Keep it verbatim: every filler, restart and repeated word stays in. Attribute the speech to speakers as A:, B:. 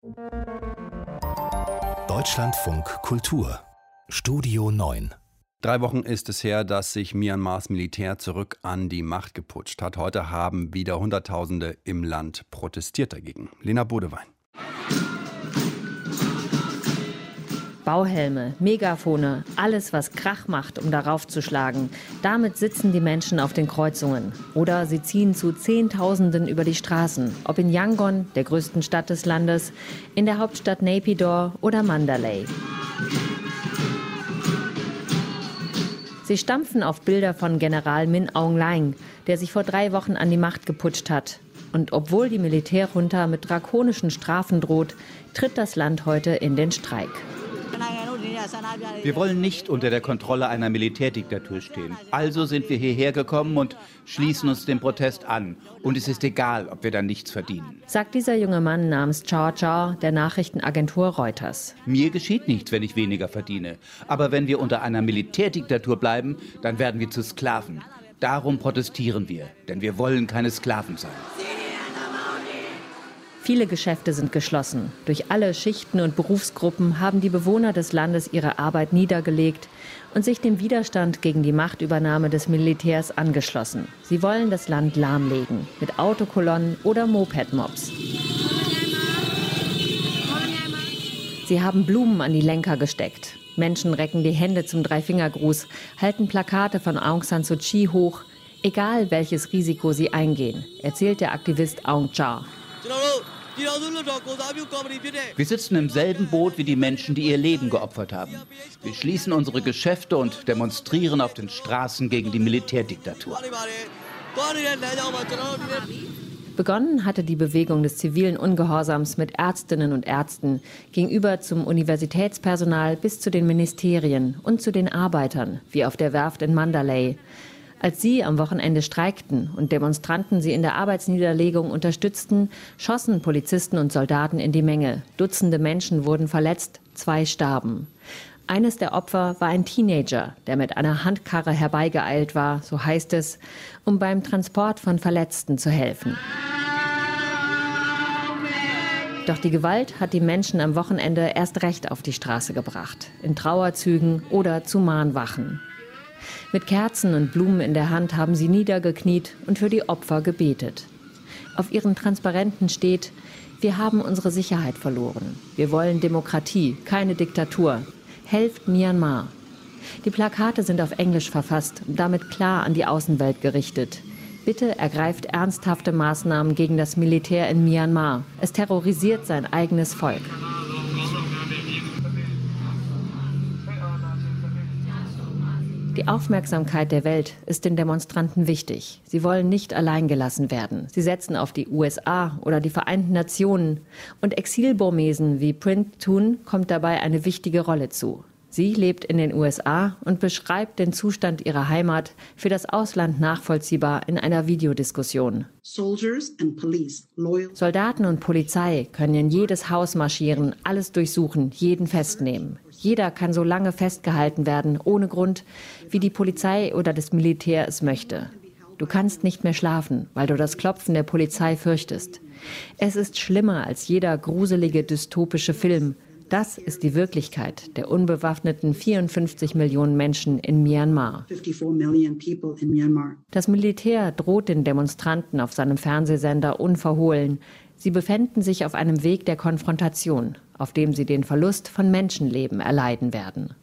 A: Deutschlandfunk Kultur Studio neun.
B: Drei Wochen ist es her, dass sich Myanmars Militär zurück an die Macht geputscht hat. Heute haben wieder Hunderttausende im Land protestiert dagegen. Lena Bodewein.
C: Bauhelme, Megafone, alles, was Krach macht, um darauf zu schlagen. Damit sitzen die Menschen auf den Kreuzungen. Oder sie ziehen zu Zehntausenden über die Straßen. Ob in Yangon, der größten Stadt des Landes, in der Hauptstadt Naypyidaw oder Mandalay. Sie stampfen auf Bilder von General Min Aung Hlaing, der sich vor drei Wochen an die Macht geputscht hat. Und obwohl die Militärjunta mit drakonischen Strafen droht, tritt das Land heute in den Streik.
D: Wir wollen nicht unter der Kontrolle einer Militärdiktatur stehen. Also sind wir hierher gekommen und schließen uns dem Protest an. Und es ist egal, ob wir dann nichts verdienen.
C: Sagt dieser junge Mann namens Chao Chao der Nachrichtenagentur Reuters.
D: Mir geschieht nichts, wenn ich weniger verdiene. Aber wenn wir unter einer Militärdiktatur bleiben, dann werden wir zu Sklaven. Darum protestieren wir, denn wir wollen keine Sklaven sein.
C: Viele Geschäfte sind geschlossen. Durch alle Schichten und Berufsgruppen haben die Bewohner des Landes ihre Arbeit niedergelegt und sich dem Widerstand gegen die Machtübernahme des Militärs angeschlossen. Sie wollen das Land lahmlegen, mit Autokolonnen oder Moped-Mobs. Sie haben Blumen an die Lenker gesteckt. Menschen recken die Hände zum Dreifingergruß, halten Plakate von Aung San Suu Kyi hoch, egal welches Risiko sie eingehen, erzählt der Aktivist Aung Cha.
D: Wir sitzen im selben Boot wie die Menschen, die ihr Leben geopfert haben. Wir schließen unsere Geschäfte und demonstrieren auf den Straßen gegen die Militärdiktatur.
C: Begonnen hatte die Bewegung des zivilen Ungehorsams mit Ärztinnen und Ärzten gegenüber zum Universitätspersonal bis zu den Ministerien und zu den Arbeitern, wie auf der Werft in Mandalay. Als sie am Wochenende streikten und Demonstranten sie in der Arbeitsniederlegung unterstützten, schossen Polizisten und Soldaten in die Menge. Dutzende Menschen wurden verletzt, zwei starben. Eines der Opfer war ein Teenager, der mit einer Handkarre herbeigeeilt war, so heißt es, um beim Transport von Verletzten zu helfen. Doch die Gewalt hat die Menschen am Wochenende erst recht auf die Straße gebracht, in Trauerzügen oder zu Mahnwachen. Mit Kerzen und Blumen in der Hand haben sie niedergekniet und für die Opfer gebetet. Auf ihren Transparenten steht: Wir haben unsere Sicherheit verloren. Wir wollen Demokratie, keine Diktatur. Helft Myanmar. Die Plakate sind auf Englisch verfasst und damit klar an die Außenwelt gerichtet. Bitte ergreift ernsthafte Maßnahmen gegen das Militär in Myanmar. Es terrorisiert sein eigenes Volk. Die Aufmerksamkeit der Welt ist den Demonstranten wichtig. Sie wollen nicht allein gelassen werden. Sie setzen auf die U S A oder die Vereinten Nationen. Und Exil-Burmesen wie Print Thun kommt dabei eine wichtige Rolle zu. Sie lebt in den U S A und beschreibt den Zustand ihrer Heimat für das Ausland nachvollziehbar in einer Videodiskussion. Soldaten und Polizei können in jedes Haus marschieren, alles durchsuchen, jeden festnehmen. Jeder kann so lange festgehalten werden, ohne Grund, wie die Polizei oder das Militär es möchte. Du kannst nicht mehr schlafen, weil du das Klopfen der Polizei fürchtest. Es ist schlimmer als jeder gruselige dystopische Film. Das ist die Wirklichkeit der unbewaffneten vierundfünfzig Millionen Menschen in Myanmar. Das Militär droht den Demonstranten auf seinem Fernsehsender unverhohlen. Sie befänden sich auf einem Weg der Konfrontation, auf dem sie den Verlust von Menschenleben erleiden werden.